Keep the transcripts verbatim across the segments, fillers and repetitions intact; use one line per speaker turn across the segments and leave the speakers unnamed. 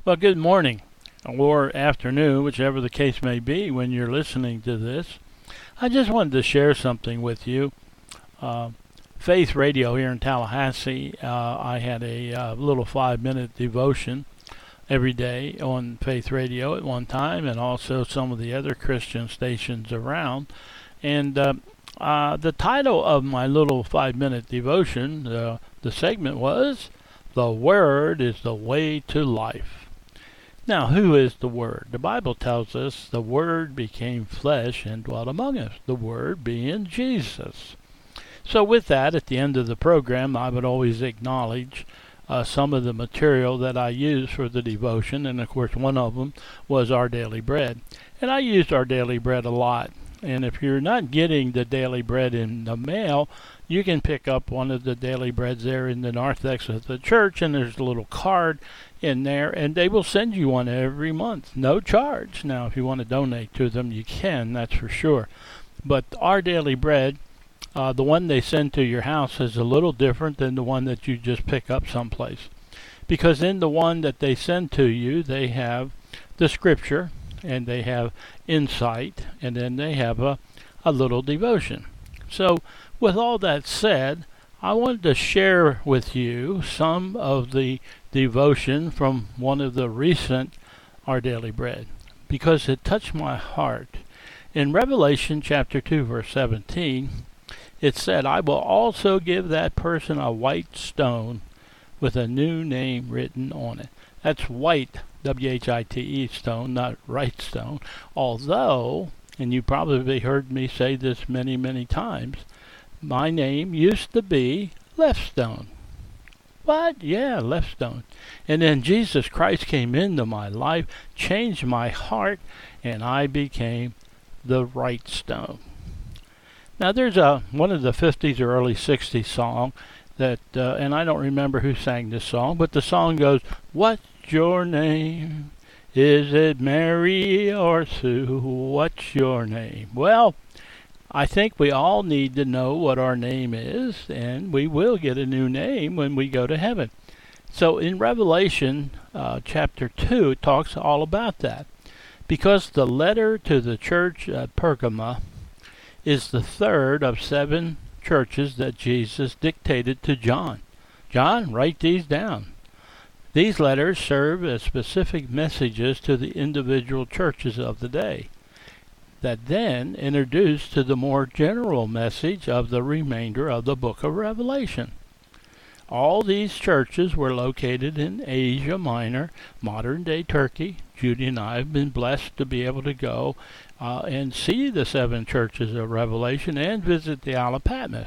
Well, good morning or afternoon, whichever the case may be when you're listening to this. I just wanted to share something with you. Uh, Faith Radio here in Tallahassee, uh, I had a uh, little five-minute devotion every day on Faith Radio at one time, and also some of the other Christian stations around. And uh, uh, the title of my little five-minute devotion, uh, the segment was, "The Word is the Way to Life." Now, who is the Word? The Bible tells us the Word became flesh and dwelt among us, the Word being Jesus. So with that, at the end of the program, I would always acknowledge uh, some of the material that I use for the devotion, and of course one of them was Our Daily Bread. And I used Our Daily Bread a lot. And if you're not getting the Daily Bread in the mail, you can pick up one of the Daily Breads there in the narthex of the church, and there's a little card in there, and they will send you one every month, no charge. Now, if you want to donate to them, you can, that's for sure. But Our Daily Bread, uh, the one they send to your house is a little different than the one that you just pick up someplace. Because in the one that they send to you, they have the scripture, and they have insight, and then they have a, a little devotion. So, with all that said, I wanted to share with you some of the devotion from one of the recent Our Daily Bread, because it touched my heart. In Revelation chapter two, verse seventeen, it said, "I will also give that person a white stone with a new name written on it." That's white, W H I T E stone, not right stone. Although, and you probably heard me say this many, many times, my name used to be Left Stone. What? Yeah, Left Stone. And then Jesus Christ came into my life, changed my heart, and I became the Right Stone. Now, there's a one of the fifties or early sixties song that, uh, and I don't remember who sang this song, but the song goes, "What's your name? Is it Mary or Sue? What's your name?" Well, I think we all need to know what our name is, and we will get a new name when we go to heaven. So in Revelation uh, chapter two, it talks all about that. Because the letter to the church at Pergama is the third of seven churches that Jesus dictated to John. John, write these down. These letters serve as specific messages to the individual churches of the day, that then introduce to the more general message of the remainder of the book of Revelation. All these churches were located in Asia Minor, modern-day Turkey. Judy and I have been blessed to be able to go uh, and see the seven churches of Revelation and visit the Isle of Patmos.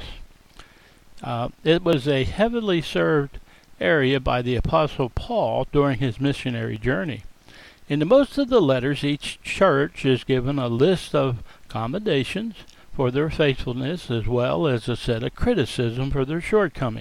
Uh, it was a heavily served area by the Apostle Paul during his missionary journey. In the most of the letters, each church is given a list of commendations for their faithfulness as well as a set of criticism for their shortcoming.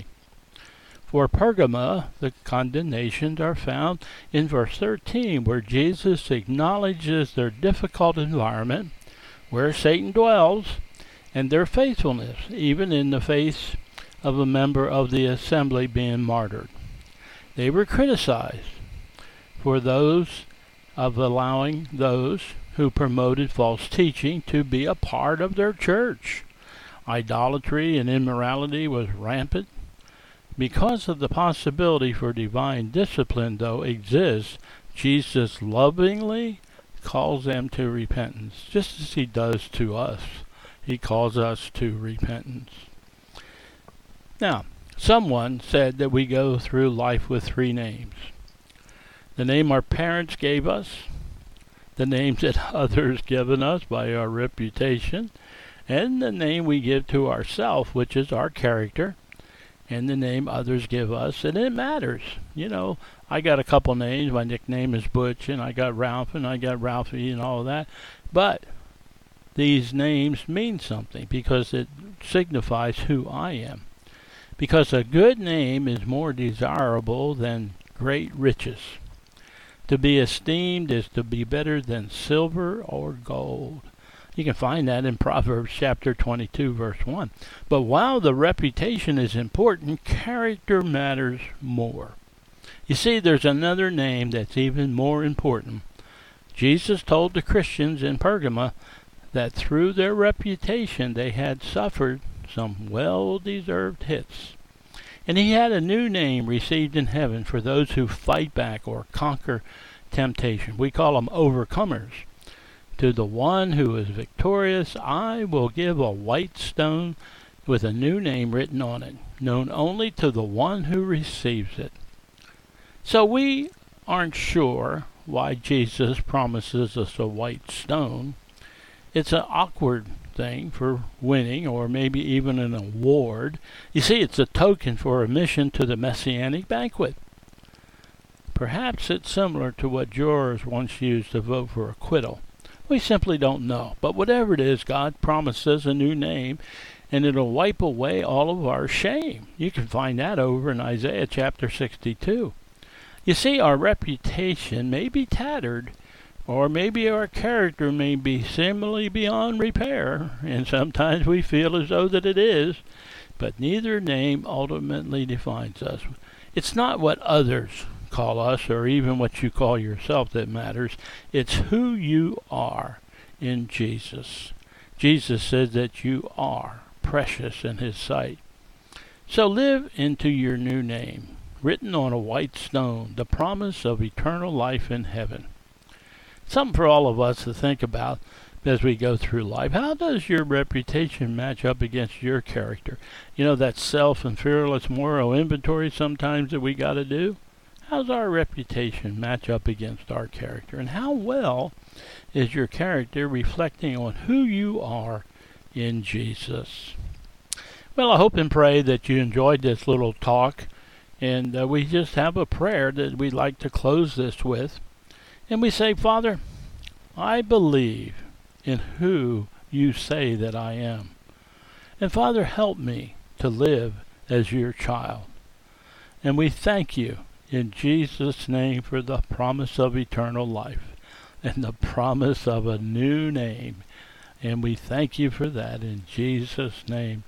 For Pergama, the condemnations are found in verse thirteen, where Jesus acknowledges their difficult environment, where Satan dwells, and their faithfulness, even in the face of a member of the assembly being martyred. They were criticized for those of allowing those who promoted false teaching to be a part of their church. Idolatry and immorality was rampant. Because of the possibility for divine discipline, though, exists, Jesus lovingly calls them to repentance, just as he does to us. He calls us to repentance. Now, someone said that we go through life with three names. The name our parents gave us, the names that others given us by our reputation, and the name we give to ourselves, which is our character, and the name others give us, and it matters. You know, I got a couple names. My nickname is Butch, and I got Ralph, and I got Ralphie, and all of that. But these names mean something because it signifies who I am. Because a good name is more desirable than great riches. To be esteemed is to be better than silver or gold. You can find that in Proverbs chapter twenty-two, verse one. But while the reputation is important, character matters more. You see, there's another name that's even more important. Jesus told the Christians in Pergamum that through their reputation they had suffered some well-deserved hits. And he had a new name received in heaven for those who fight back or conquer temptation. We call them overcomers. To the one who is victorious, I will give a white stone with a new name written on it, known only to the one who receives it. So we aren't sure why Jesus promises us a white stone. It's an awkward thing for winning, or maybe even an award. You see, it's a token for admission to the Messianic banquet. Perhaps it's similar to what jurors once used to vote for acquittal. We simply don't know. But whatever it is, God promises a new name, and it'll wipe away all of our shame. You can find that over in Isaiah chapter sixty-two. You see, our reputation may be tattered, or maybe our character may be seemingly beyond repair, and sometimes we feel as though that it is, but neither name ultimately defines us. It's not what others call us, or even what you call yourself, that matters. It's who you are in Jesus. Jesus said that you are precious in his sight. So live into your new name, written on a white stone, the promise of eternal life in heaven. Something for all of us to think about as we go through life. How does your reputation match up against your character? You know, that self and fearless moral inventory sometimes that we got to do? How's our reputation match up against our character? And how well is your character reflecting on who you are in Jesus? Well, I hope and pray that you enjoyed this little talk. And uh, we just have a prayer that we'd like to close this with. And we say, Father, I believe in who you say that I am. And Father, help me to live as your child. And we thank you in Jesus' name for the promise of eternal life and the promise of a new name. And we thank you for that in Jesus' name.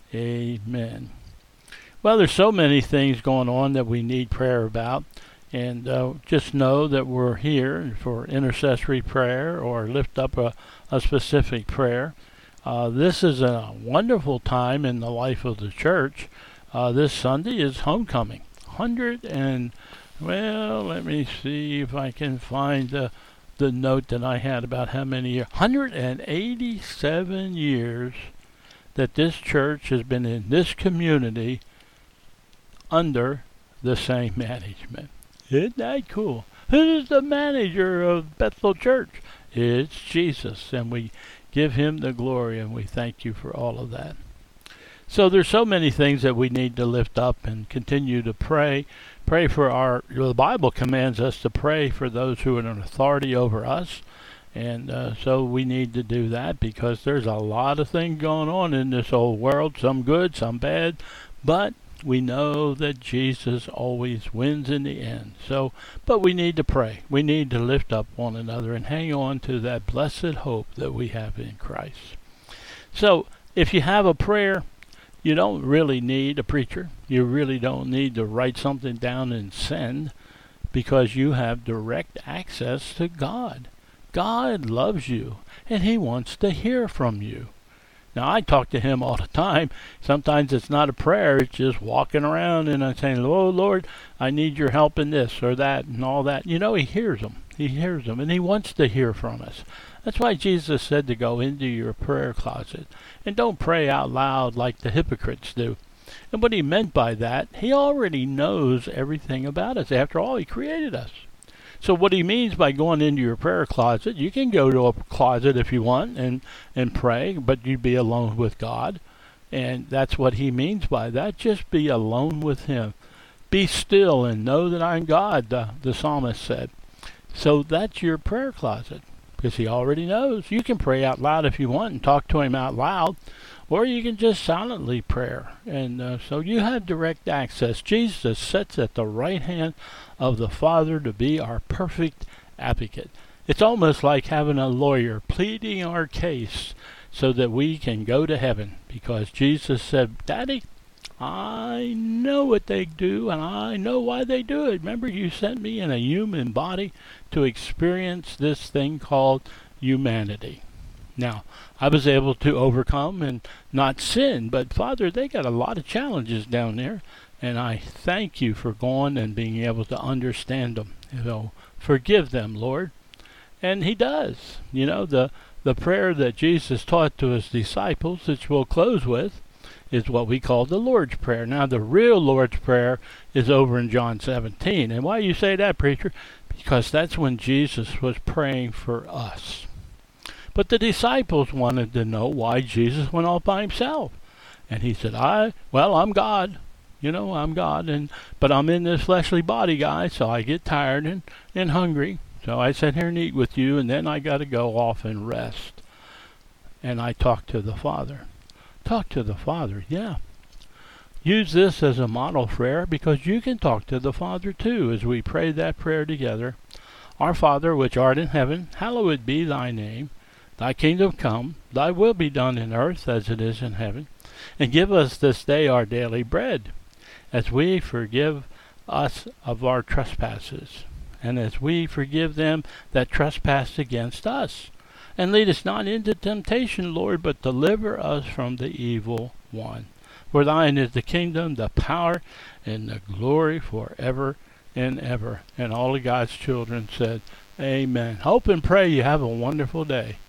Amen. Well, there's so many things going on that we need prayer about. And uh, just know that we're here for intercessory prayer or lift up a, a specific prayer. Uh, this is a wonderful time in the life of the church. Uh, this Sunday is homecoming. Hundred and, well, let me see if I can find the, the note that I had about how many years. one hundred eighty-seven years that this church has been in this community under the same management. Isn't that cool? Who's the manager of Bethel Church? It's Jesus, and we give him the glory, and we thank you for all of that. So there's so many things that we need to lift up and continue to pray. Pray for our, the Bible commands us to pray for those who are in authority over us. And uh, so we need to do that because there's a lot of things going on in this old world, some good, some bad, but we know that Jesus always wins in the end. So, but we need to pray. We need to lift up one another and hang on to that blessed hope that we have in Christ. So, if you have a prayer, you don't really need a preacher. You really don't need to write something down and send, because you have direct access to God. God loves you, and he wants to hear from you. Now, I talk to him all the time. Sometimes it's not a prayer. It's just walking around and I'm saying, oh, Lord, I need your help in this or that and all that. You know, he hears them. He hears them, and he wants to hear from us. That's why Jesus said to go into your prayer closet and don't pray out loud like the hypocrites do. And what he meant by that, he already knows everything about us. After all, he created us. So what he means by going into your prayer closet, you can go to a closet if you want and, and pray, but you'd be alone with God. And that's what he means by that. Just be alone with him. Be still and know that I'm God, the, the psalmist said. So that's your prayer closet, because he already knows. You can pray out loud if you want and talk to him out loud, or you can just silently pray. And uh, so you have direct access. Jesus sits at the right hand of the Father to be our perfect advocate. It's almost like having a lawyer pleading our case so that we can go to heaven, because Jesus said, Daddy, I know what they do, and I know why they do it. Remember, you sent me in a human body to experience this thing called humanity. Now, I was able to overcome and not sin, but Father, they got a lot of challenges down there, and I thank you for going and being able to understand them. So forgive them, Lord. And he does. You know, the, the prayer that Jesus taught to his disciples, which we'll close with, is what we call the Lord's Prayer. Now, the real Lord's Prayer is over in John seventeen. And why you say that, preacher? Because that's when Jesus was praying for us. But the disciples wanted to know why Jesus went off by himself. And he said, I, well, I'm God. You know, I'm God. and But I'm in this fleshly body, guys, so I get tired and, and hungry. So I sit here and eat with you, and then I got to go off and rest. And I talk to the Father. Talk to the Father, yeah. Use this as a model prayer because you can talk to the Father too as we pray that prayer together. Our Father, which art in heaven, hallowed be thy name. Thy kingdom come, thy will be done in earth as it is in heaven. And give us this day our daily bread, as we forgive us of our trespasses, and as we forgive them that trespass against us. And lead us not into temptation, Lord, but deliver us from the evil one. For thine is the kingdom, the power, and the glory forever and ever. And all of God's children said, Amen. Hope and pray you have a wonderful day.